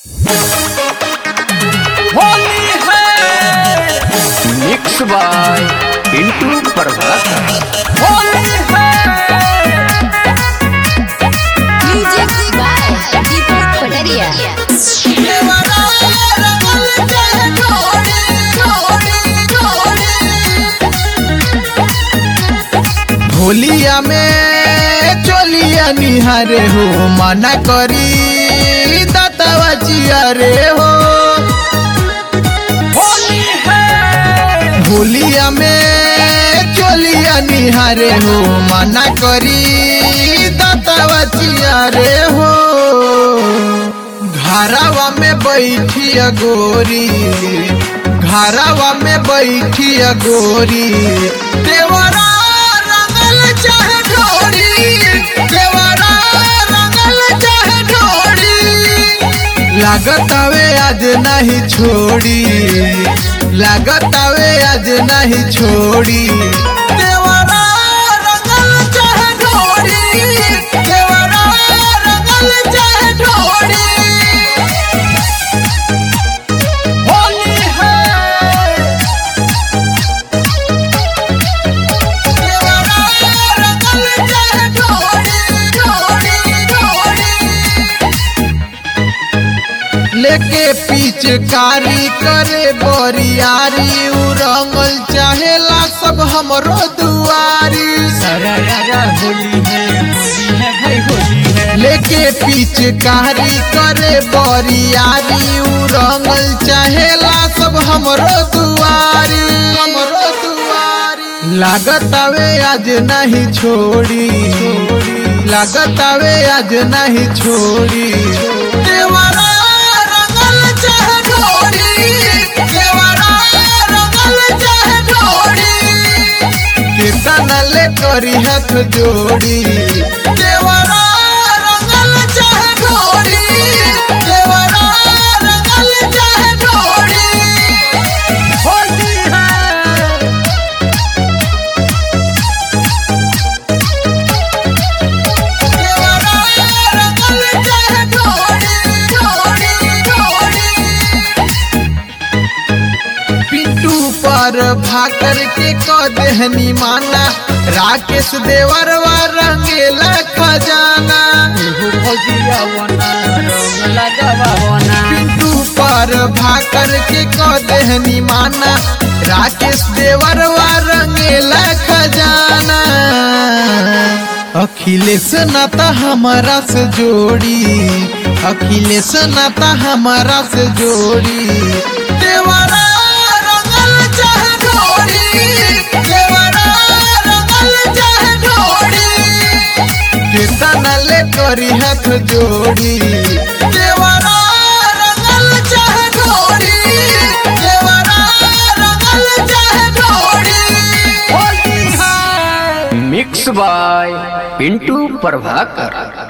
होली है mix by Pintu Prabhakar. Holi है music by दीपक पटरिया। होलिया में चोलिया निहारे हो मना करी दातावा जिया रे हो। होली है होलिया में चोलिया निहारे हो मना करी दातावा जिया रे हो। घरावा में बैठिया गोरी, घरावा में बैठिया गोरी, देवरा रंगल चाहे ढोरी, देवरा रंगल चाहे ढोरी। लागत आवे आज नहीं छोड़ी, लागत आवे आज नहीं छोड़ी, देवरा रंगल चाहे ढोरी, देवरा रंगल चाहे ढोरी। होली है लेके पिचकारी करे बोरियारी, उ रंगल चाहेला सब हमरो दुआरी। होली है भाई होली है। लेके पिचकारी करे बोरियारी, उ रंगल चाहेला सब हमरो दुआरी, हमरो दुआरी। लागत आवे आज नहीं छोड़ी, लागत आवे आज नहीं छोड़ी, देवरा रंगल चाहे ढोरी, देवरा रंगल चाहे ढोरी। कीर्तन ले करी हाथ जोड़ी, देवरा रंगल चाहे ढोरी, देवरा रंगल चाहे ढोरी। होली है पिंटू पर भाकर के कदहनी माना, राकेश देवरवा रंगेला खजाना। भजिया बना रंग लगावा बना। पिंटू पर भाकर के कदहनी माना, राकेश देवरवा रंगेला खजाना। अखिलेश नाता हमारा से जोड़ी, अखिलेश नाता हमारा से जोड़ी, देवरा रंगल चाहे ढोरी, देवरा रंगल चाहे ढोरी। कीर्तन ले करी हाथ जोड़ी, देवरा रंगल चाहे ढोरी, देवरा रंगल चाहे ढोरी। होली है मिक्स बाय पिंटू प्रभाकर।